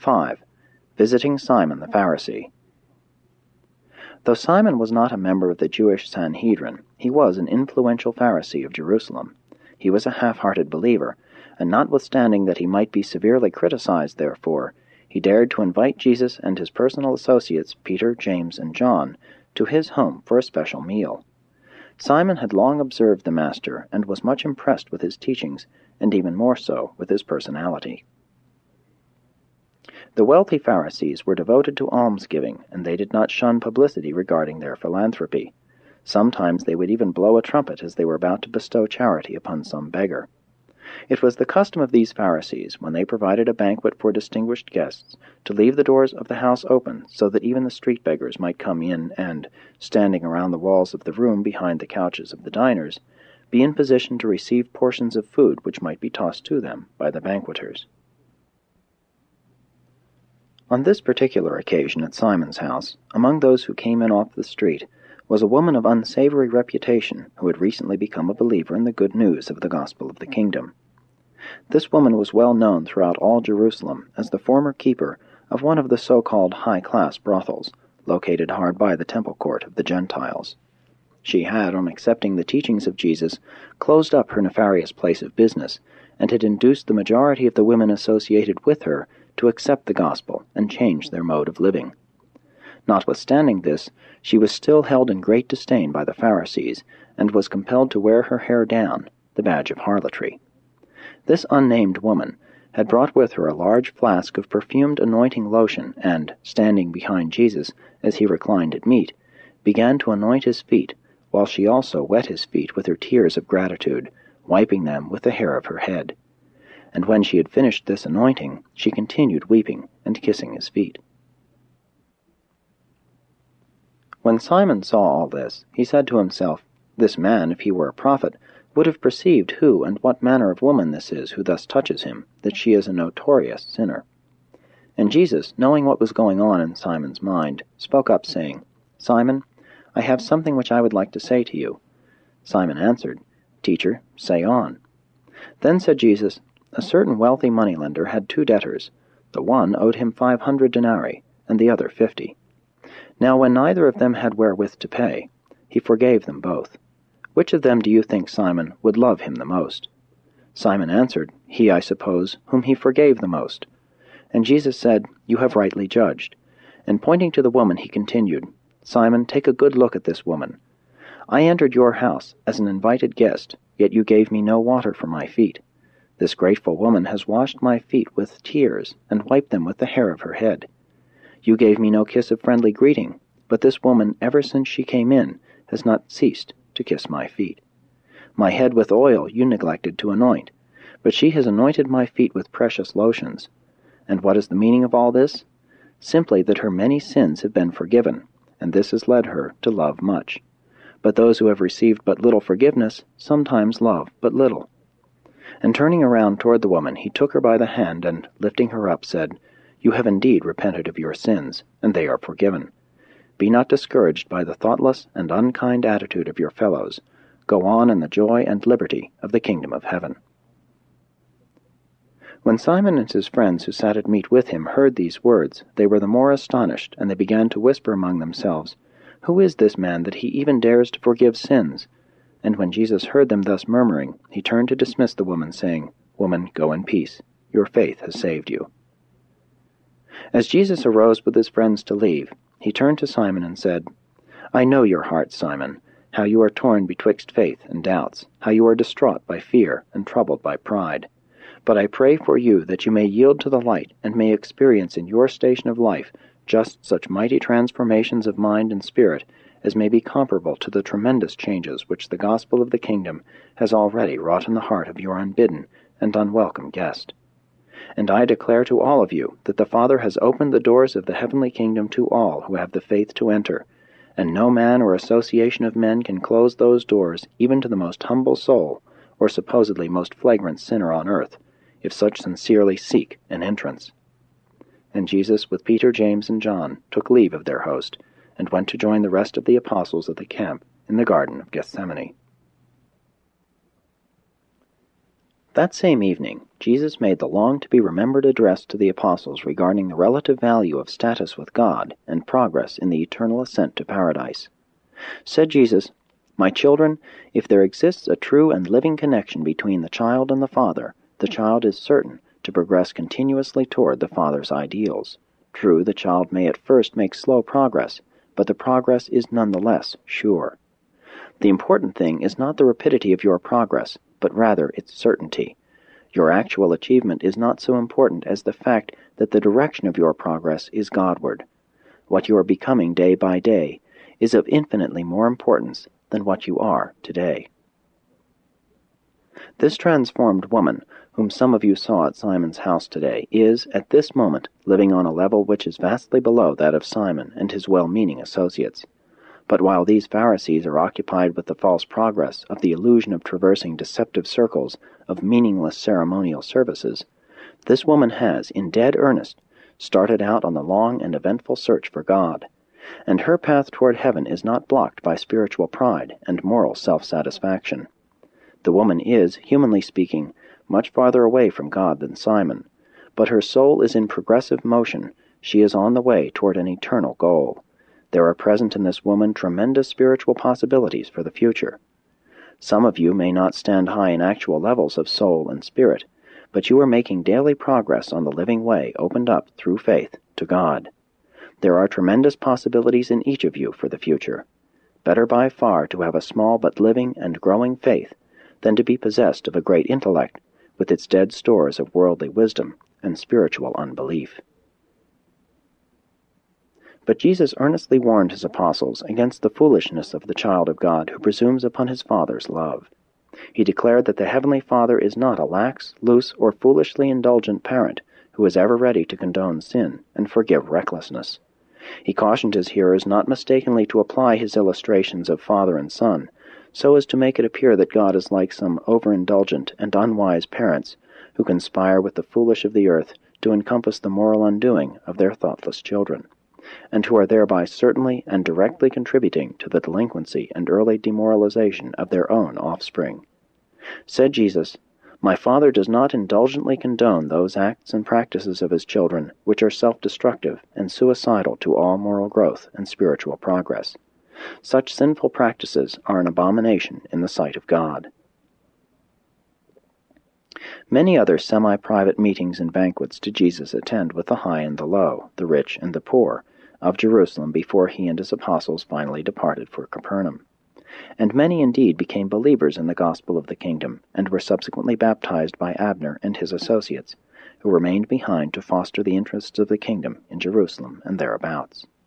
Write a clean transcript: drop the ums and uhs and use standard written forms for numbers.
5. Visiting Simon the Pharisee. Though Simon was not a member of the Jewish Sanhedrin, he was an influential Pharisee of Jerusalem. He was a half-hearted believer, and notwithstanding that he might be severely criticized therefor, he dared to invite Jesus and his personal associates, Peter, James, and John, to his home for a special meal. Simon had long observed the Master and was much impressed with his teachings, and even more so with his personality. The wealthy Pharisees were devoted to almsgiving, and they did not shun publicity regarding their philanthropy. Sometimes they would even blow a trumpet as they were about to bestow charity upon some beggar. It was the custom of these Pharisees, when they provided a banquet for distinguished guests, to leave the doors of the house open so that even the street beggars might come in and, standing around the walls of the room behind the couches of the diners, be in position to receive portions of food which might be tossed to them by the banqueters. On this particular occasion at Simon's house, among those who came in off the street, was a woman of unsavory reputation who had recently become a believer in the good news of the gospel of the kingdom. This woman was well known throughout all Jerusalem as the former keeper of one of the so-called high-class brothels, located hard by the temple court of the Gentiles. She had, on accepting the teachings of Jesus, closed up her nefarious place of business, and had induced the majority of the women associated with her to accept the gospel and change their mode of living. Notwithstanding this, she was still held in great disdain by the Pharisees, and was compelled to wear her hair down, the badge of harlotry. This unnamed woman had brought with her a large flask of perfumed anointing lotion, and, standing behind Jesus as he reclined at meat, began to anoint his feet, while she also wet his feet with her tears of gratitude, wiping them with the hair of her head. And when she had finished this anointing, she continued weeping and kissing his feet. When Simon saw all this, he said to himself, "This man, if he were a prophet, would have perceived who and what manner of woman this is who thus touches him, that she is a notorious sinner." And Jesus, knowing what was going on in Simon's mind, spoke up, saying, "Simon, I have something which I would like to say to you." Simon answered, "Teacher, say on." Then said Jesus, "A certain wealthy moneylender had 2 debtors. The one owed him 500 denarii, and the other 50. Now when neither of them had wherewith to pay, he forgave them both. Which of them do you think, Simon, would love him the most?" Simon answered, "He, I suppose, whom he forgave the most." And Jesus said, "You have rightly judged." And pointing to the woman, he continued, "Simon, take a good look at this woman. I entered your house as an invited guest, yet you gave me no water for my feet. This grateful woman has washed my feet with tears and wiped them with the hair of her head. You gave me no kiss of friendly greeting, but this woman, ever since she came in, has not ceased to kiss my feet. My head with oil you neglected to anoint, but she has anointed my feet with precious lotions. And what is the meaning of all this? Simply that her many sins have been forgiven, and this has led her to love much. But those who have received but little forgiveness sometimes love but little." And turning around toward the woman, he took her by the hand, and, lifting her up, said, "You have indeed repented of your sins, and they are forgiven. Be not discouraged by the thoughtless and unkind attitude of your fellows. Go on in the joy and liberty of the kingdom of heaven." When Simon and his friends who sat at meat with him heard these words, they were the more astonished, and they began to whisper among themselves, "Who is this man that he even dares to forgive sins?" And when Jesus heard them thus murmuring, he turned to dismiss the woman, saying, "Woman, go in peace. Your faith has saved you." As Jesus arose with his friends to leave, he turned to Simon and said, "I know your heart, Simon, how you are torn betwixt faith and doubts, how you are distraught by fear and troubled by pride. But I pray for you that you may yield to the light and may experience in your station of life just such mighty transformations of mind and spirit as may be comparable to the tremendous changes which the gospel of the kingdom has already wrought in the heart of your unbidden and unwelcome guest. And I declare to all of you that the Father has opened the doors of the heavenly kingdom to all who have the faith to enter, and no man or association of men can close those doors even to the most humble soul or supposedly most flagrant sinner on earth, if such sincerely seek an entrance." And Jesus, with Peter, James, and John, took leave of their host, and went to join the rest of the apostles at the camp in the Garden of Gethsemane. That same evening, Jesus made the long-to-be-remembered address to the apostles regarding the relative value of status with God and progress in the eternal ascent to paradise. Said Jesus, "My children, if there exists a true and living connection between the child and the Father, the child is certain to progress continuously toward the Father's ideals. True, the child may at first make slow progress, but the progress is nonetheless sure. The important thing is not the rapidity of your progress, but rather its certainty. Your actual achievement is not so important as the fact that the direction of your progress is Godward. What you are becoming day by day is of infinitely more importance than what you are today." This transformed woman, whom some of you saw at Simon's house today, is, at this moment, living on a level which is vastly below that of Simon and his well-meaning associates. But while these Pharisees are occupied with the false progress of the illusion of traversing deceptive circles of meaningless ceremonial services, this woman has, in dead earnest, started out on the long and eventful search for God, and her path toward heaven is not blocked by spiritual pride and moral self-satisfaction. The woman is, humanly speaking, much farther away from God than Simon, but her soul is in progressive motion. She is on the way toward an eternal goal. There are present in this woman tremendous spiritual possibilities for the future. Some of you may not stand high in actual levels of soul and spirit, but you are making daily progress on the living way opened up through faith to God. There are tremendous possibilities in each of you for the future. Better by far to have a small but living and growing faith than to be possessed of a great intellect with its dead stores of worldly wisdom and spiritual unbelief. But Jesus earnestly warned his apostles against the foolishness of the child of God who presumes upon his Father's love. He declared that the Heavenly Father is not a lax, loose, or foolishly indulgent parent who is ever ready to condone sin and forgive recklessness. He cautioned his hearers not mistakenly to apply his illustrations of father and son so as to make it appear that God is like some overindulgent and unwise parents who conspire with the foolish of the earth to encompass the moral undoing of their thoughtless children, and who are thereby certainly and directly contributing to the delinquency and early demoralization of their own offspring. Said Jesus, "My Father does not indulgently condone those acts and practices of his children which are self-destructive and suicidal to all moral growth and spiritual progress. Such sinful practices are an abomination in the sight of God." Many other semi-private meetings and banquets did Jesus attend with the high and the low, the rich and the poor, of Jerusalem before he and his apostles finally departed for Capernaum. And many indeed became believers in the gospel of the kingdom, and were subsequently baptized by Abner and his associates, who remained behind to foster the interests of the kingdom in Jerusalem and thereabouts.